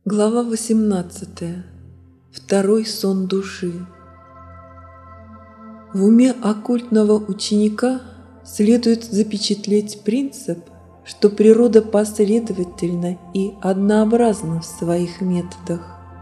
Глава 18. Второй сон души. В уме оккультного ученика следует запечатлеть принцип, что природа последовательна и однообразна в своих методах.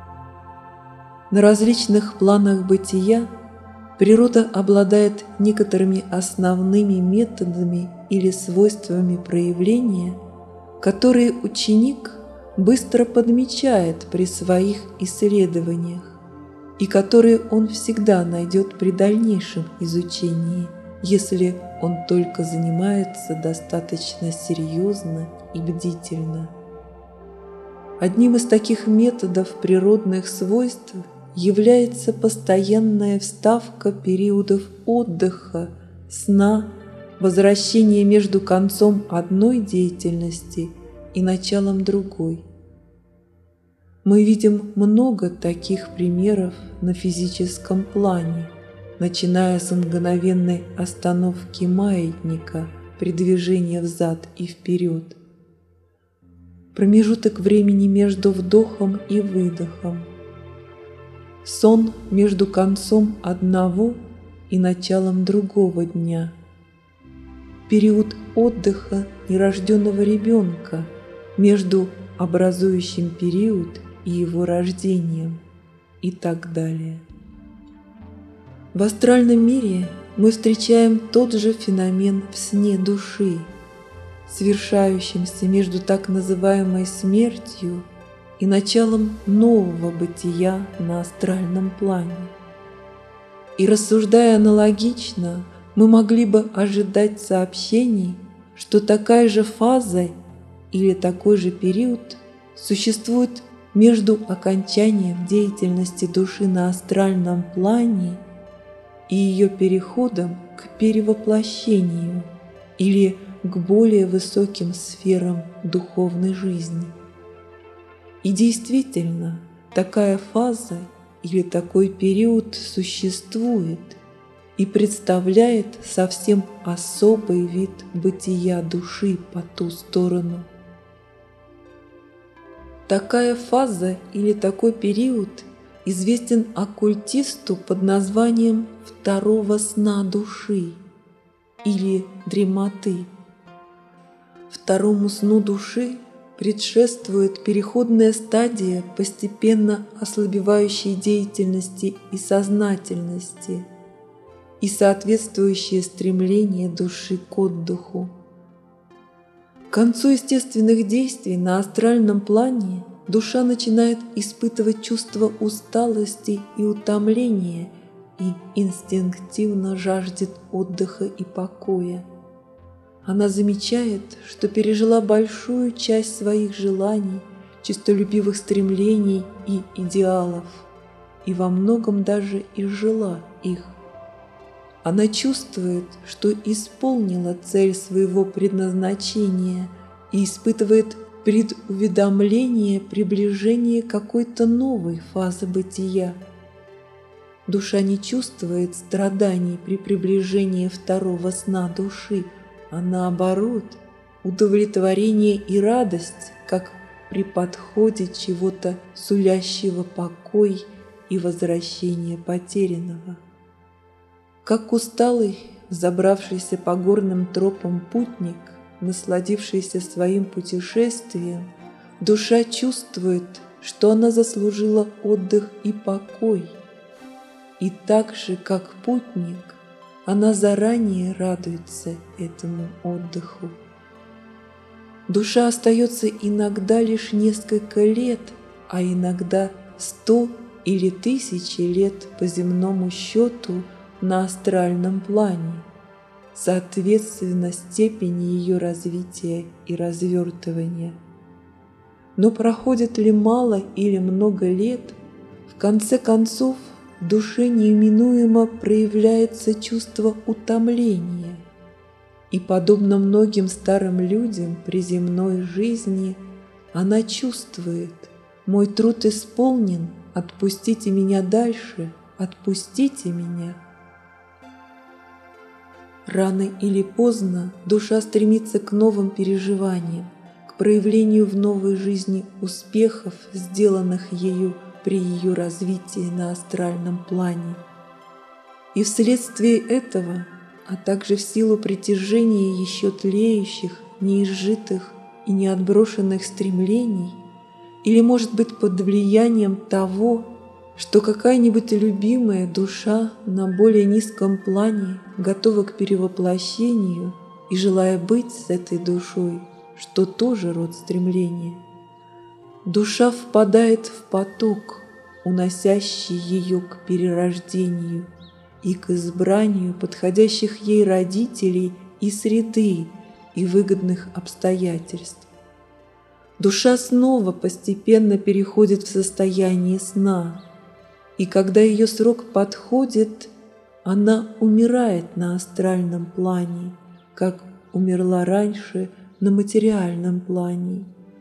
На различных планах бытия природа обладает некоторыми основными методами или свойствами проявления, которые ученик быстро подмечает при своих исследованиях и которые он всегда найдет при дальнейшем изучении, если он только занимается достаточно серьезно и бдительно. Одним из таких методов природных свойств является постоянная вставка периодов отдыха, сна, возвращения между концом одной деятельности и началом другой. Мы видим много таких примеров на физическом плане, начиная с мгновенной остановки маятника при движении взад и вперед, промежуток времени между вдохом и выдохом, сон между концом одного и началом другого дня, период отдыха нерожденного ребенка между образующим период и его рождением и так далее. В астральном мире мы встречаем тот же феномен в сне души, совершающемся между так называемой смертью и началом нового бытия на астральном плане. И рассуждая аналогично, мы могли бы ожидать сообщений, что такая же фаза или такой же период существует между окончанием деятельности души на астральном плане и ее переходом к перевоплощению или к более высоким сферам духовной жизни. И действительно, такая фаза или такой период существует и представляет совсем особый вид бытия души по ту сторону. Такая фаза или такой период известен оккультисту под названием второго сна души или дремоты. Второму сну души предшествует переходная стадия постепенно ослабевающей деятельности и сознательности и соответствующее стремление души к отдыху. К концу естественных действий на астральном плане душа начинает испытывать чувство усталости и утомления и инстинктивно жаждет отдыха и покоя. Она замечает, что пережила большую часть своих желаний, честолюбивых стремлений и идеалов, и во многом даже изжила их. Она чувствует, что исполнила цель своего предназначения и испытывает предуведомление приближения какой-то новой фазы бытия. Душа не чувствует страданий при приближении второго сна души, а наоборот, удовлетворение и радость, как при подходе чего-то сулящего покой и возвращение потерянного. Как усталый, забравшийся по горным тропам путник, насладившийся своим путешествием, душа чувствует, что она заслужила отдых и покой. И так же, как путник, она заранее радуется этому отдыху. Душа остается иногда лишь несколько лет, а иногда 100 или 1000 лет по земному счету на астральном плане, соответственно степени ее развития и развертывания. Но проходит ли мало или много лет, в конце концов в душе неименуемо проявляется чувство утомления, и, подобно многим старым людям при земной жизни, она чувствует: «Мой труд исполнен, отпустите меня дальше, отпустите меня». Рано или поздно душа стремится к новым переживаниям, к к проявлению в новой жизни успехов, сделанных ею при ее развитии на астральном плане. И вследствие этого, а также в силу притяжения еще тлеющих, неизжитых и неотброшенных стремлений, или, может быть, под влиянием того, что какая-нибудь любимая душа на более низком плане готова к перевоплощению и желая быть с этой душой, что тоже род стремления, душа впадает в поток, уносящий ее к перерождению и к избранию подходящих ей родителей и среды и выгодных обстоятельств. Душа снова постепенно переходит в состояние сна, и когда ее срок подходит, она умирает на астральном плане, как умерла раньше на материальном плане,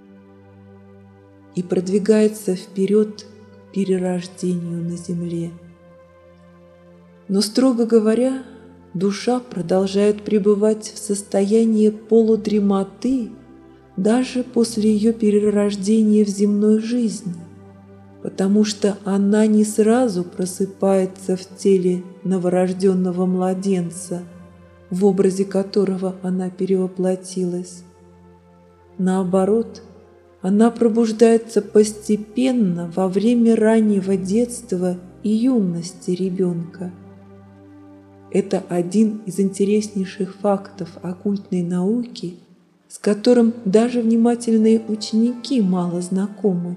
и продвигается вперед к перерождению на земле. Но, строго говоря, душа продолжает пребывать в состоянии полудремоты даже после ее перерождения в земной жизни, потому что она не сразу просыпается в теле новорожденного младенца, в образе которого она перевоплотилась. Наоборот, она пробуждается постепенно во время раннего детства и юности ребенка. Это один из интереснейших фактов оккультной науки, с которым даже внимательные ученики мало знакомы.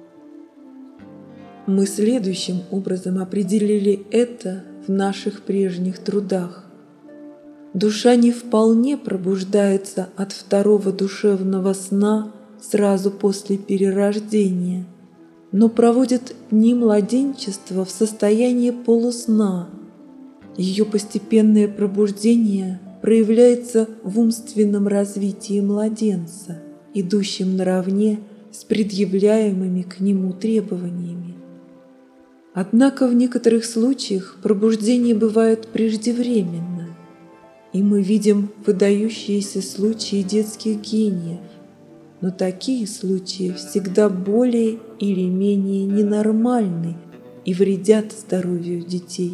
Мы следующим образом определили это в наших прежних трудах. Душа не вполне пробуждается от второго душевного сна сразу после перерождения, но проводит дни младенчества в состоянии полусна. Ее постепенное пробуждение проявляется в умственном развитии младенца, идущем наравне с предъявляемыми к нему требованиями. Однако в некоторых случаях пробуждение бывает преждевременно, и мы видим выдающиеся случаи детских гениев, но такие случаи всегда более или менее ненормальны и вредят здоровью детей.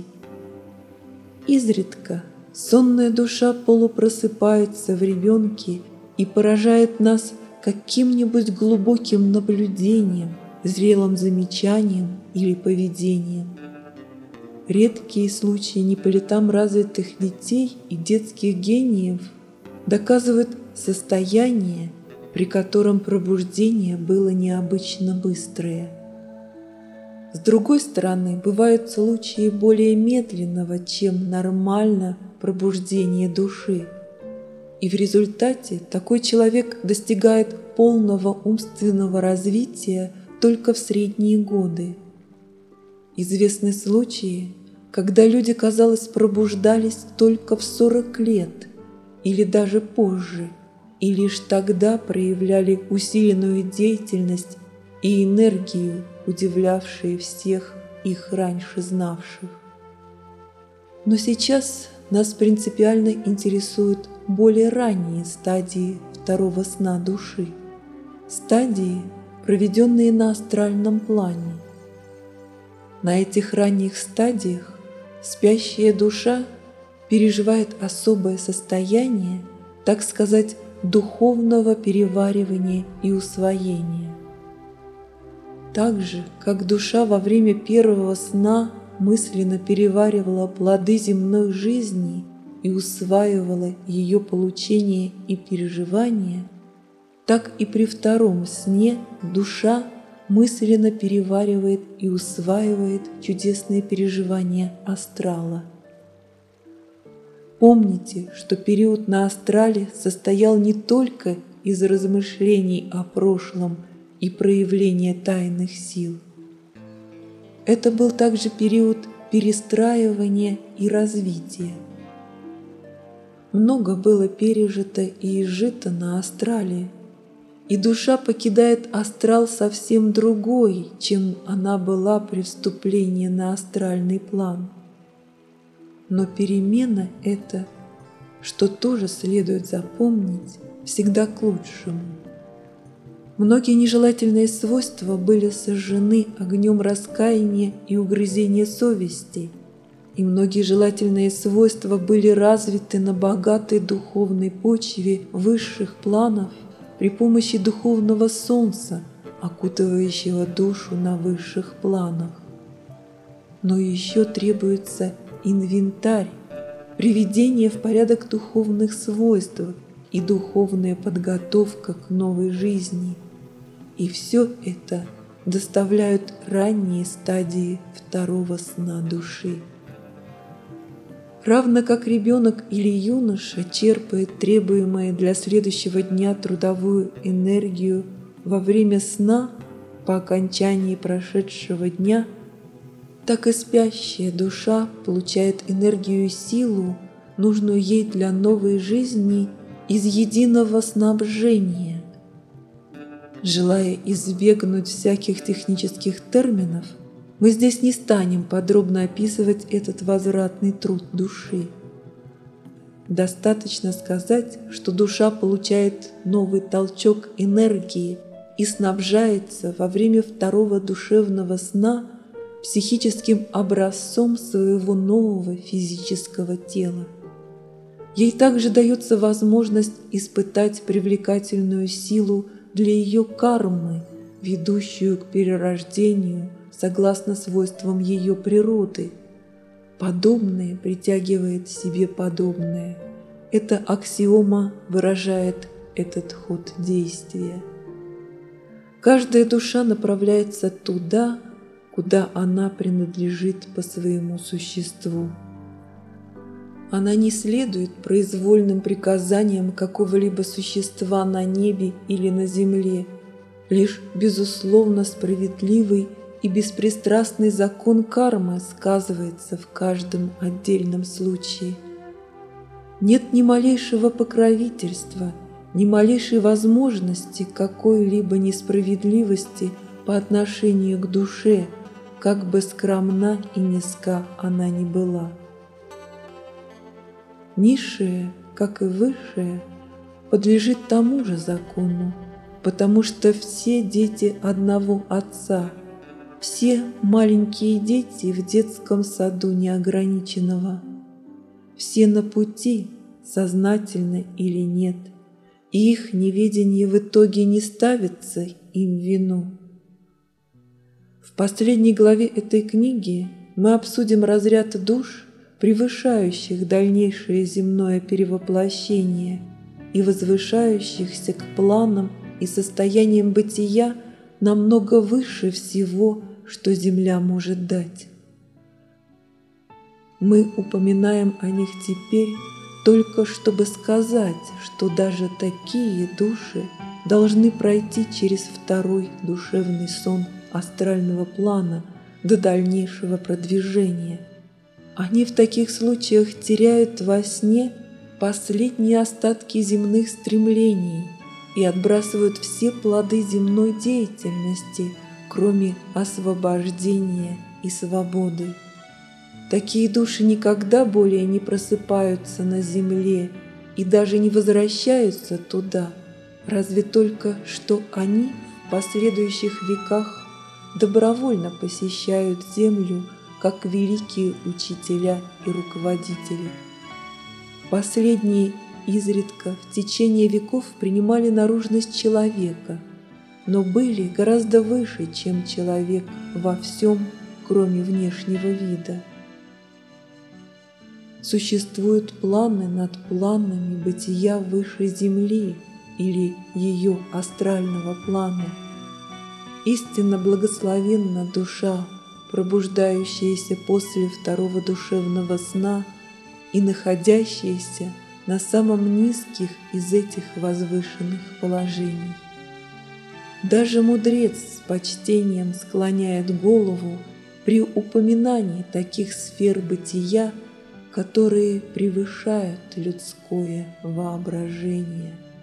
Изредка сонная душа полупросыпается в ребенке и поражает нас каким-нибудь глубоким наблюдением, зрелым замечанием или поведением. Редкие случаи не по летам развитых детей и детских гениев доказывают состояние, при котором пробуждение было необычно быстрое. С другой стороны, бывают случаи более медленного, чем нормально пробуждения души, и в результате такой человек достигает полного умственного развития только в средние годы. Известны случаи, когда люди, казалось, пробуждались только в 40 лет или даже позже, и лишь тогда проявляли усиленную деятельность и энергию, удивлявшие всех их раньше знавших. Но сейчас нас принципиально интересуют более ранние стадии второго сна души, стадии, проведенные на астральном плане. На этих ранних стадиях спящая душа переживает особое состояние, так сказать, духовного переваривания и усвоения. Так же, как душа во время первого сна мысленно переваривала плоды земной жизни и усваивала ее получение и переживания, так и при втором сне душа мысленно переваривает и усваивает чудесные переживания астрала. Помните, что период на астрале состоял не только из размышлений о прошлом и проявления тайных сил. Это был также период перестраивания и развития. Много было пережито и изжито на астрале, и душа покидает астрал совсем другой, чем она была при вступлении на астральный план. Но перемена эта, что тоже следует запомнить, всегда к лучшему. Многие нежелательные свойства были сожжены огнем раскаяния и угрызения совести, и многие желательные свойства были развиты на богатой духовной почве высших планов при помощи духовного солнца, окутывающего душу на высших планах. Но еще требуется инвентарь, приведение в порядок духовных свойств и духовная подготовка к новой жизни. И все это доставляют ранние стадии второго сна души. Равно как ребенок или юноша черпает требуемое для следующего дня трудовую энергию во время сна по окончании прошедшего дня, так и спящая душа получает энергию и силу, нужную ей для новой жизни, из единого снабжения. Желая избегнуть всяких технических терминов, мы здесь не станем подробно описывать этот возвратный труд души. Достаточно сказать, что душа получает новый толчок энергии и снабжается во время второго душевного сна психическим образцом своего нового физического тела. Ей также дается возможность испытать привлекательную силу для ее кармы, ведущую к перерождению согласно свойствам ее природы. Подобное притягивает себе подобное. Эта аксиома выражает этот ход действия. Каждая душа направляется туда, куда она принадлежит по своему существу. Она не следует произвольным приказаниям какого-либо существа на небе или на земле. Лишь безусловно справедливый и беспристрастный закон кармы сказывается в каждом отдельном случае. Нет ни малейшего покровительства, ни малейшей возможности какой-либо несправедливости по отношению к душе, как бы скромна и низка она ни была. Низшее, как и высшее, подлежит тому же закону, потому что все дети одного Отца, все маленькие дети в детском саду неограниченного, все на пути, сознательно или нет, и их неведение в итоге не ставится им в вину. В последней главе этой книги мы обсудим разряд душ, превышающих дальнейшее земное перевоплощение и возвышающихся к планам и состояниям бытия намного выше всего, что Земля может дать. Мы упоминаем о них теперь только чтобы сказать, что даже такие души должны пройти через второй душевный сон астрального плана до дальнейшего продвижения. Они в таких случаях теряют во сне последние остатки земных стремлений и отбрасывают все плоды земной деятельности, кроме освобождения и свободы. Такие души никогда более не просыпаются на земле и даже не возвращаются туда, разве только что они в последующих веках добровольно посещают землю как великие учителя и руководители. Последние изредка в течение веков принимали наружность человека, но были гораздо выше, чем человек во всем, кроме внешнего вида. Существуют планы над планами бытия выше Земли или ее астрального плана. Истинно благословенна душа, пробуждающаяся после второго душевного сна и находящаяся на самом низких из этих возвышенных положений. Даже мудрец с почтением склоняет голову при упоминании таких сфер бытия, которые превышают людское воображение.